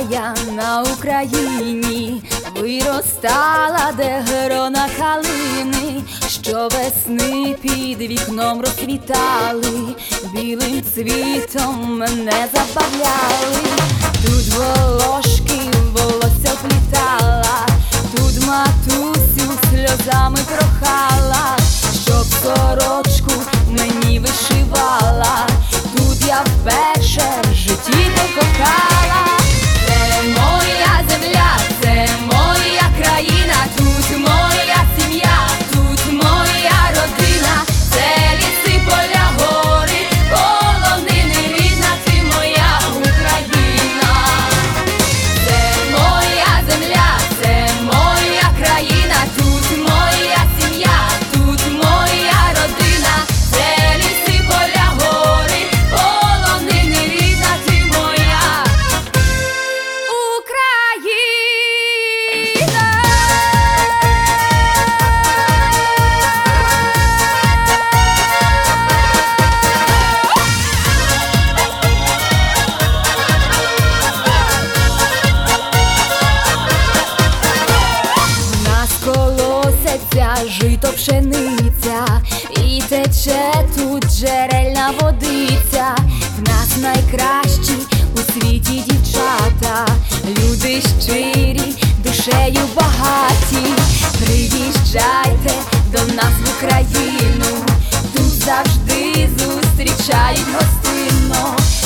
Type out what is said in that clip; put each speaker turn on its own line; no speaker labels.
я на Україні, виростала, де грона калини, що весни під вікном розквітали, білим цвітом мене забавляли. Тут волошки волосся вплітала, тут матусю сльозами прохала, щоб сорочку мені вишивала. Тут я вперше в житті покохала. Це моя земля, це моя країна, тут моя сім'я, тут моя родина, це ліси, поля, гори, полонини, рідна ти моя Україна. Це моя земля, це моя країна, тут моя сім'я, тут моя родина, це ліси, поля, гори, полонини, рідна ти моя Україна. В нас колосяться жито, пшениця, і тече тут джерельна водиця. В нас найкращі у світі дівчата, люди щирі, душею багаті. Приїжджайте до нас в Україну, тут завжди зустрічають гостинно.